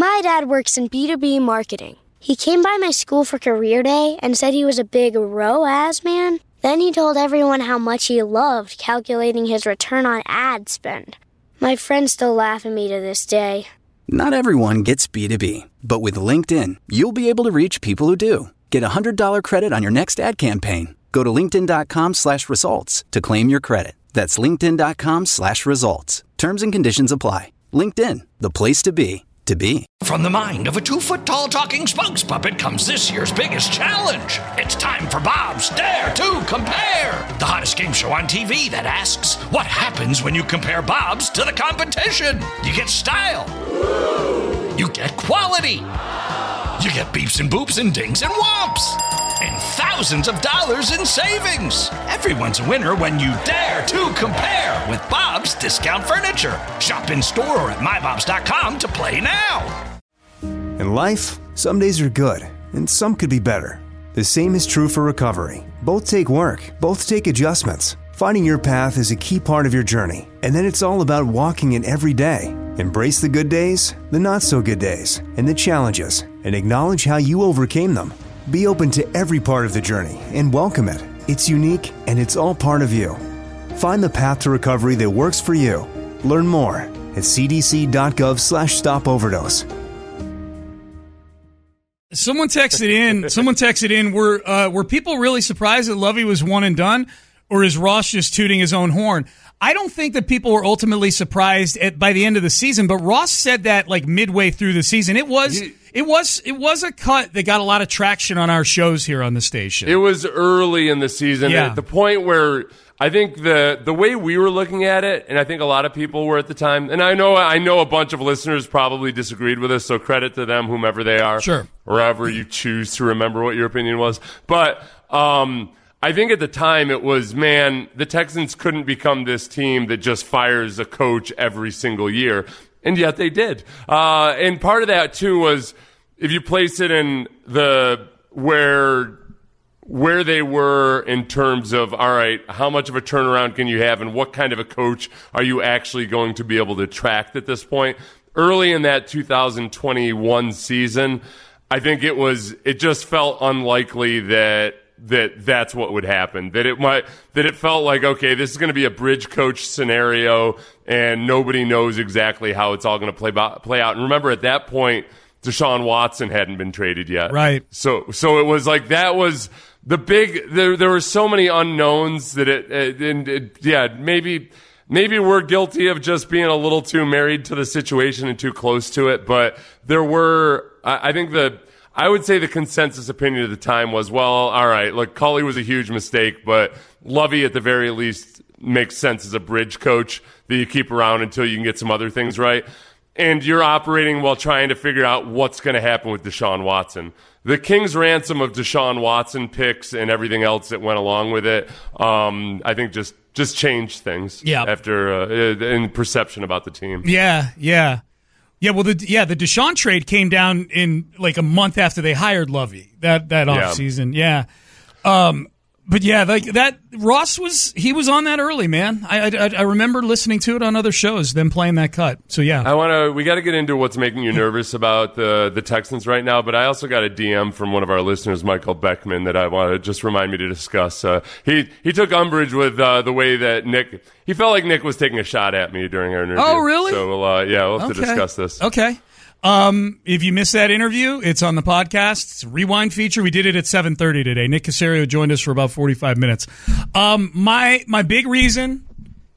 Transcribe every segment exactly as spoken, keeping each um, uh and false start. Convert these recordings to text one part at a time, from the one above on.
My dad works in B two B marketing. He came by my school for career day and said he was a big R O A S man. Then he told everyone how much he loved calculating his return on ad spend. My friends still laugh at me to this day. Not everyone gets B two B, but with LinkedIn, you'll be able to reach people who do. Get a one hundred dollars credit on your next ad campaign. Go to linkedin.com slash results to claim your credit. That's linkedin.com slash results. Terms and conditions apply. LinkedIn, the place to be, to be. From the mind of a two-foot-tall talking spokes puppet comes this year's biggest challenge. It's time for Bob's Dare to Compare, the hottest game show on T V that asks, what happens when you compare Bob's to the competition? You get style. You get quality. You get beeps and boops and dings and whomps. And thousands of dollars in savings. Everyone's a winner when you dare to compare with Bob's Discount Furniture. Shop in store or at my bobs dot com to play now. In life, some days are good, and some could be better. The same is true for recovery. Both take work, both take adjustments. Finding your path is a key part of your journey, and then it's all about walking it every day. Embrace the good days, the not-so-good days, and the challenges, and acknowledge how you overcame them. Be open to every part of the journey and welcome it. It's unique, and it's all part of you. Find the path to recovery that works for you. Learn more at cdc.gov slash stop overdose. Someone texted in, someone texted in, were, uh, were people really surprised that Lovie was one and done, or is Ross just tooting his own horn? I don't think that people were ultimately surprised at by the end of the season, but Ross said that like midway through the season. It was it was it was a cut that got a lot of traction on our shows here on the station. It was early in the season, yeah. At the point where I think the the way we were looking at it, and I think a lot of people were at the time, and I know I know a bunch of listeners probably disagreed with us, so credit to them, whomever they are, sure, wherever you choose to remember what your opinion was, but. um I think at the time it was, man, the Texans couldn't become this team that just fires a coach every single year. And yet they did. Uh, and part of that, too, was if you place it in the where where they were in terms of, all right, how much of a turnaround can you have and what kind of a coach are you actually going to be able to attract at this point? Early in that two thousand twenty-one season, I think it was it just felt unlikely that that that's what would happen, that it might, that it felt like, okay, this is going to be a bridge coach scenario and nobody knows exactly how it's all going to play, play out. And remember, at that point, Deshaun Watson hadn't been traded yet. Right. So, so it was like, that was the big, there, there were so many unknowns that it, it, it, it yeah, maybe, maybe we're guilty of just being a little too married to the situation and too close to it. But there were, I, I think the, I would say the consensus opinion at the time was, well, all right, look, Culley was a huge mistake, but Lovie at the very least makes sense as a bridge coach that you keep around until you can get some other things right. And you're operating while trying to figure out what's going to happen with Deshaun Watson. The King's ransom of Deshaun Watson picks and everything else that went along with it, um, I think just, just changed things yeah. after uh, in perception about the team. Yeah, yeah. Yeah, well, the yeah the Deshaun trade came down in like a month after they hired Lovie that that yeah. offseason. Yeah, um, but yeah, like that Ross was he was on that early, man. I, I I remember listening to it on other shows, them playing that cut. So yeah, I want to. We got to get into what's making you nervous about the the Texans right now. But I also got a D M from one of our listeners, Michael Beckman, that I want to just remind me to discuss. Uh, he he took umbrage with uh, the way that Nick. He felt like Nick was taking a shot at me during our interview. Oh, really? So we'll uh, yeah, we'll have okay. to discuss this. Okay. Um, if you missed that interview, it's on the podcast. It's a rewind feature. We did it at seven thirty today. Nick Caserio joined us for about forty-five minutes. Um, my my big reason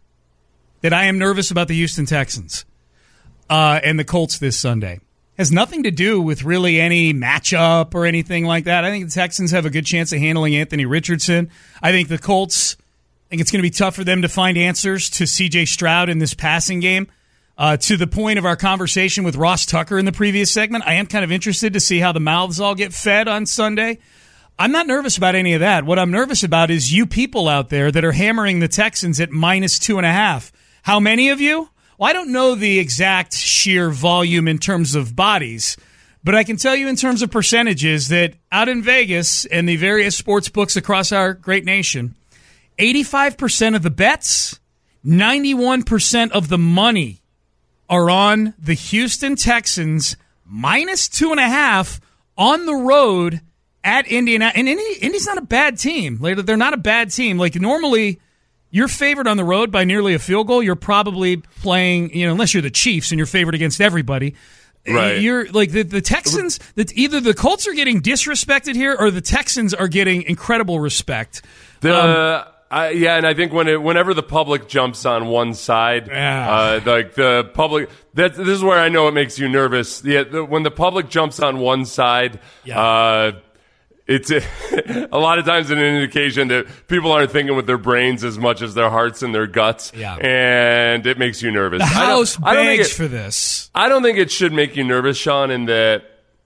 that I am nervous about the Houston Texans uh, and the Colts this Sunday has nothing to do with really any matchup or anything like that. I think the Texans have a good chance of handling Anthony Richardson. I think the Colts, I think it's going to be tough for them to find answers to C J Stroud in this passing game. Uh, to the point of our conversation with Ross Tucker in the previous segment, I am kind of interested to see how the mouths all get fed on Sunday. I'm not nervous about any of that. What I'm nervous about is you people out there that are hammering the Texans at minus two and a half. How many of you? Well, I don't know the exact sheer volume in terms of bodies, but I can tell you in terms of percentages that out in Vegas and the various sports books across our great nation, eighty-five percent of the bets, ninety-one percent of the money are on the Houston Texans minus two and a half on the road at Indiana. And Indy, Indy's not a bad team. Like, they're not a bad team. Like, normally, you're favored on the road by nearly a field goal. You're probably playing, you know, unless you're the Chiefs and you're favored against everybody. Right. You're like the, the Texans, that either the Colts are getting disrespected here or the Texans are getting incredible respect. The, um, I, yeah, and I think when it, whenever the public jumps on one side, Yeah. uh, like the public, that this is where I know it makes you nervous. Yeah, the, when the public jumps on one side, Yeah. uh, it's a, a lot of times an indication that people aren't thinking with their brains as much as their hearts and their guts, Yeah. and it makes you nervous. The house I don't, I don't think begs it, for this. I don't think it should make you nervous, Sean, in that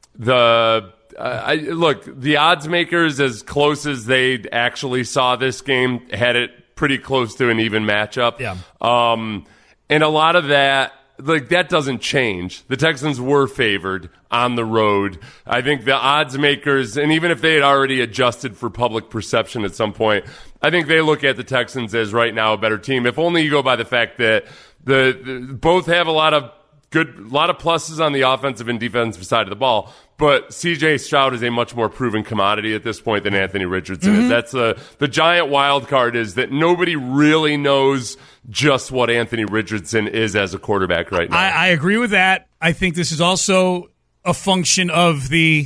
the uh, I, look, the odds makers, as close as they actually saw this game, had it pretty close to an even matchup. Yeah. Um, and a lot of that, like, that doesn't change. The Texans were favored on the road. I think the odds makers, and even if they had already adjusted for public perception at some point, I think they look at the Texans as right now a better team. If only you go by the fact that the, the both have a lot of good, a lot of pluses on the offensive and defensive side of the ball. But C J Stroud is a much more proven commodity at this point than Anthony Richardson Mm-hmm. is. That's the the giant wild card, is that nobody really knows just what Anthony Richardson is as a quarterback right now. I, I agree with that. I think this is also a function of the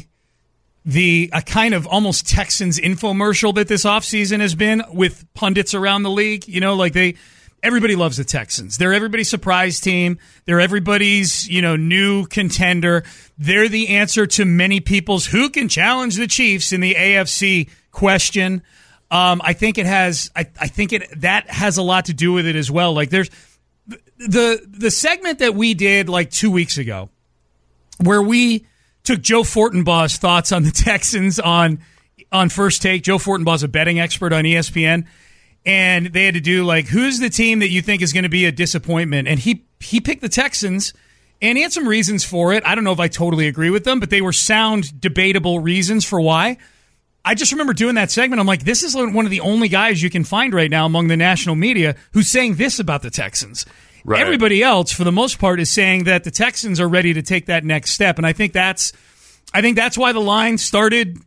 the a kind of almost Texans infomercial that this offseason has been with pundits around the league. You know, like they everybody loves the Texans. They're everybody's surprise team. They're everybody's, you know, new contender. They're the answer to many people's who can challenge the Chiefs in the A F C question. Um, I think it has. I, I think it that has a lot to do with it as well. Like there's the the segment that we did like two weeks ago, where we took Joe Fortenbaugh's thoughts on the Texans on on First Take. Joe Fortenbaugh's a betting expert on E S P N, and they had to do like, who's the team that you think is going to be a disappointment? And he he picked the Texans, and he had some reasons for it. I don't know if I totally agree with them, but they were sound, debatable reasons for why. I just remember doing that segment. I'm like, this is one of the only guys you can find right now among the national media who's saying this about the Texans. Right. Everybody else, for the most part, is saying that the Texans are ready to take that next step. And I think that's I think that's why the line started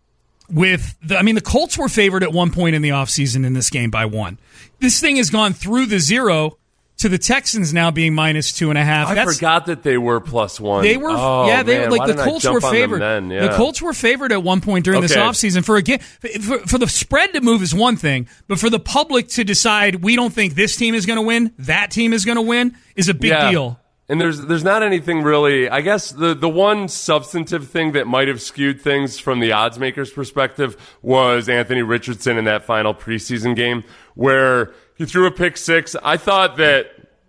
with the, I mean, the Colts were favored at one point in the offseason in this game by one. This thing has gone through the zero to the Texans now being minus two and a half. I That's, forgot that they were plus one. They were, oh, yeah, they man, like why the didn't I Colts jump were on them favored. then? Yeah. The Colts were favored at one point during this Okay. offseason. For a game, for, for the spread to move is one thing, but for the public to decide we don't think this team is going to win, that team is going to win, is a big Yeah. deal. And there's there's not anything really. I guess the, the one substantive thing that might have skewed things from the odds makers' perspective was Anthony Richardson in that final preseason game where he threw a pick six. I thought that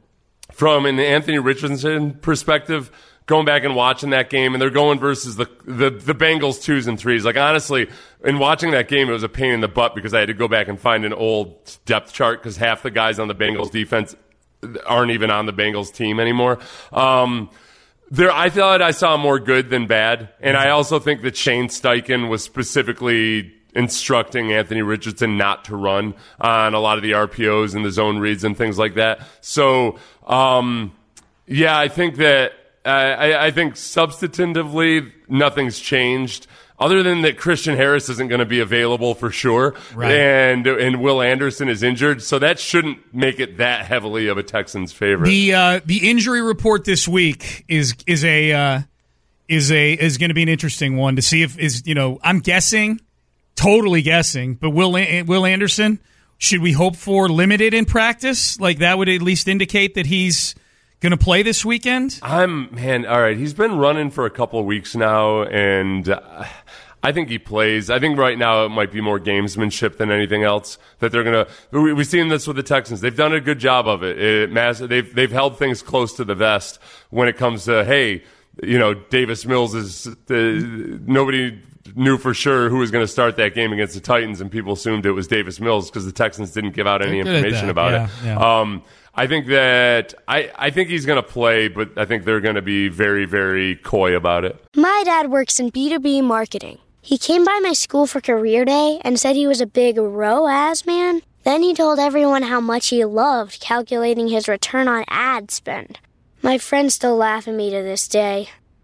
from an Anthony Richardson perspective, going back and watching that game, and they're going versus the, the the Bengals twos and threes. Like, honestly, in watching that game, it was a pain in the butt because I had to go back and find an old depth chart because half the guys on the Bengals defense aren't even on the Bengals team anymore. Um, there, I thought I saw more good than bad, and I also think that Shane Steichen was specifically instructing Anthony Richardson not to run on a lot of the R P Os and the zone reads and things like that. So, um, yeah, I think that uh, I, I think substantively nothing's changed. Other than that, Christian Harris isn't going to be available for sure, Right. and and Will Anderson is injured, so that shouldn't make it that heavily of a Texans favorite. The uh, the injury report this week is is a uh, is a is going to be an interesting one to see if is you know I'm guessing, totally guessing, but Will Will Anderson, should we hope for limited in practice? Like that would at least indicate that he's going to play this weekend. I'm man, all right. He's been running for a couple of weeks now, and uh, I think he plays. I think right now it might be more gamesmanship than anything else that they're gonna. We, we've seen this with the Texans. They've done a good job of it. it mass, they've they've held things close to the vest when it comes to hey, you know, Davis Mills is the, nobody knew for sure who was going to start that game against the Titans, and people assumed it was Davis Mills because the Texans didn't give out any They're good at information that. about Yeah, it. yeah. Um, I think that I, I think he's going to play, but I think they're going to be very, very coy about it. My dad works in B two B marketing. He came by my school for career day and said he was a big R O A S man. Then he told everyone how much he loved calculating his return on ad spend. My friends still laugh at me to this day.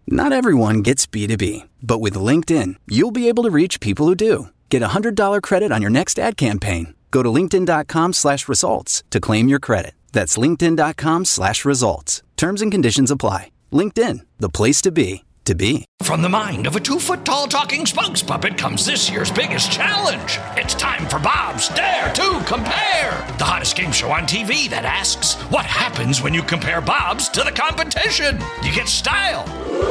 Not everyone gets B two B, but with LinkedIn, you'll be able to reach people who do. Get a one hundred dollars credit on your next ad campaign. Go to linkedin.com slash results to claim your credit. That's linkedin.com slash results. Terms and conditions apply. LinkedIn, the place to be, to be. From the mind of a two-foot-tall talking spokes puppet comes this year's biggest challenge. It's time for Bob's Dare to Compare, the hottest game show on T V that asks, what happens when you compare Bob's to the competition? You get style.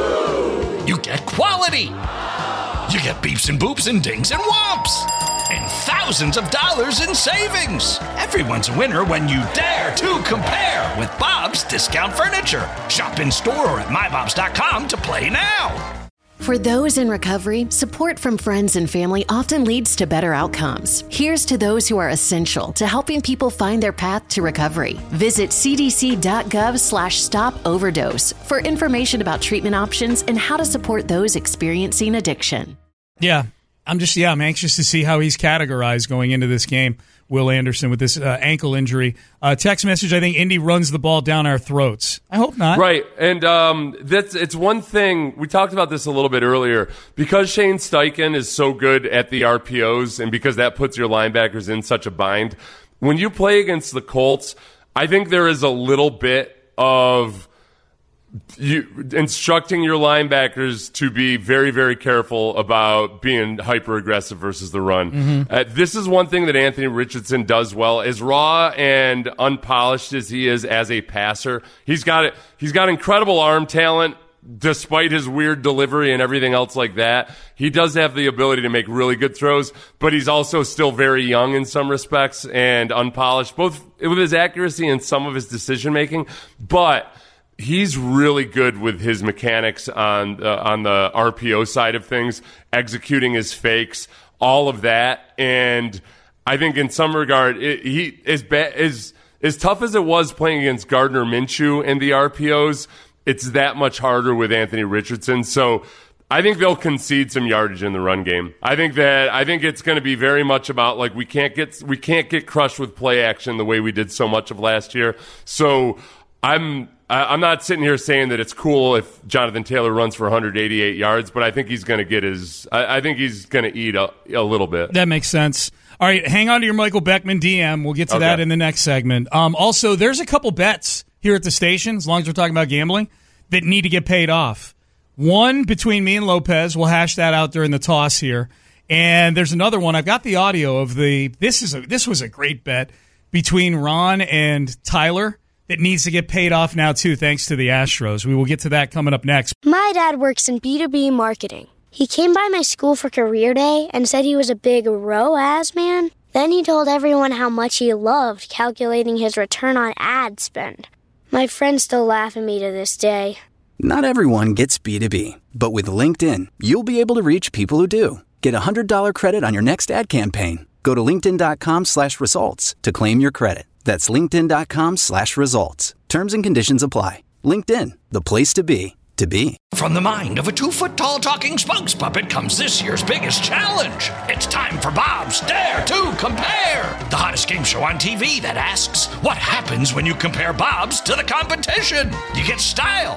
You get quality. You get beeps and boops and dings and whomps. And thousands of dollars in savings. Everyone's a winner when you dare to compare with Bob's Discount Furniture. Shop in store or at my bobs dot com to play now. For those in recovery, support from friends and family often leads to better outcomes. Here's to those who are essential to helping people find their path to recovery. Visit cdc.gov slash stop overdose for information about treatment options and how to support those experiencing addiction. Yeah, I'm just, yeah, I'm anxious to see how he's categorized going into this game. Will Anderson with this uh, ankle injury. Uh, text message, I think Indy runs the ball down our throats. I hope not. Right, and um, that's it's one thing. We talked about this a little bit earlier. Because Shane Steichen is so good at the R P Os and because that puts your linebackers in such a bind, when you play against the Colts, I think there is a little bit of you instructing your linebackers to be very, very careful about being hyper aggressive versus the run. Mm-hmm. Uh, this is one thing that Anthony Richardson does well. As raw and unpolished as he is as a passer, he's got it. He's got incredible arm talent. Despite his weird delivery and everything else like that, he does have the ability to make really good throws, but he's also still very young in some respects and unpolished, both with his accuracy and some of his decision making. But he's really good with his mechanics on uh, on the R P O side of things, executing his fakes, all of that. And I think in some regard, it, he is ba- is as tough as it was playing against Gardner Minshew in the R P Os. It's that much harder with Anthony Richardson. So I think they'll concede some yardage in the run game. I think that I think it's going to be very much about like we can't get we can't get crushed with play action the way we did so much of last year. So I'm. I'm not sitting here saying that it's cool if Jonathan Taylor runs for one hundred eighty-eight yards, but I think he's going to get his. I, I think he's going to eat a, a little bit. That makes sense. All right, hang on to your Michael Beckman D M. We'll get to okay. that in the next segment. Um, also, there's a couple bets here at the station, as long as we're talking about gambling, that need to get paid off. One between me and Lopez. We'll hash that out during the toss here. And there's another one. I've got the audio of the. This is a. This was a great bet between Ron and Tyler. It needs to get paid off now, too, thanks to the Astros. We will get to that coming up next. My dad works in B two B marketing. He came by my school for career day and said he was a big R O A S man. Then he told everyone how much he loved calculating his return on ad spend. My friends still laugh at me to this day. Not everyone gets B two B, but with LinkedIn, you'll be able to reach people who do. Get a one hundred dollars credit on your next ad campaign. Go to linkedin.com slash results to claim your credit. That's linkedin.com slash results. Terms and conditions apply. LinkedIn, the place to be, to be. From the mind of a two-foot-tall talking spokes puppet comes this year's biggest challenge. It's time for Bob's Dare to Compare, the hottest game show on T V that asks, what happens when you compare Bob's to the competition? You get style.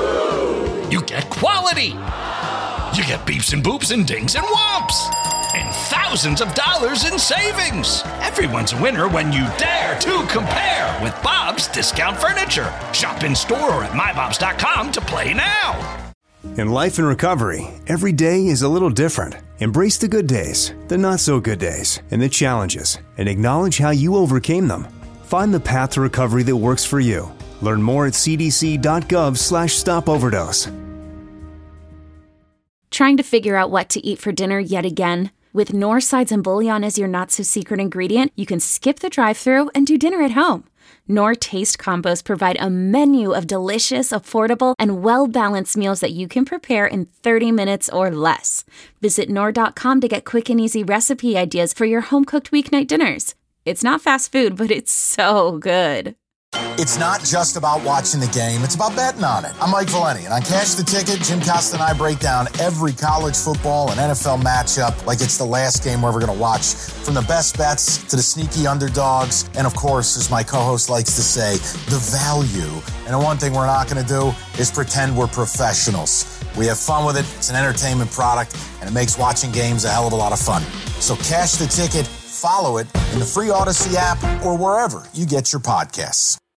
You get quality. You get beeps and boops and dings and whomps. And thousands of dollars in savings. Everyone's a winner when you dare to compare with Bob's Discount Furniture. Shop in store or at my bobs dot com to play now. In life and recovery, every day is a little different. Embrace the good days, the not so good days, and the challenges, and acknowledge how you overcame them. Find the path to recovery that works for you. Learn more at cdc.gov slash stop overdose. Trying to figure out what to eat for dinner yet again? With Knorr Sides and Bouillon as your not-so-secret ingredient, you can skip the drive-thru and do dinner at home. Knorr Taste Combos provide a menu of delicious, affordable, and well-balanced meals that you can prepare in thirty minutes or less. Visit Knorr dot com to get quick and easy recipe ideas for your home-cooked weeknight dinners. It's not fast food, but it's so good. It's not just about watching the game, it's about betting on it. I'm Mike Valeni, and on Cash the Ticket, Jim Costa and I break down every college football and N F L matchup like it's the last game we're ever going to watch. From the best bets to the sneaky underdogs, and of course, as my co-host likes to say, the value. And the one thing we're not going to do is pretend we're professionals. We have fun with it. It's an entertainment product, and it makes watching games a hell of a lot of fun. So cash the ticket, follow it in the free Odyssey app or wherever you get your podcasts.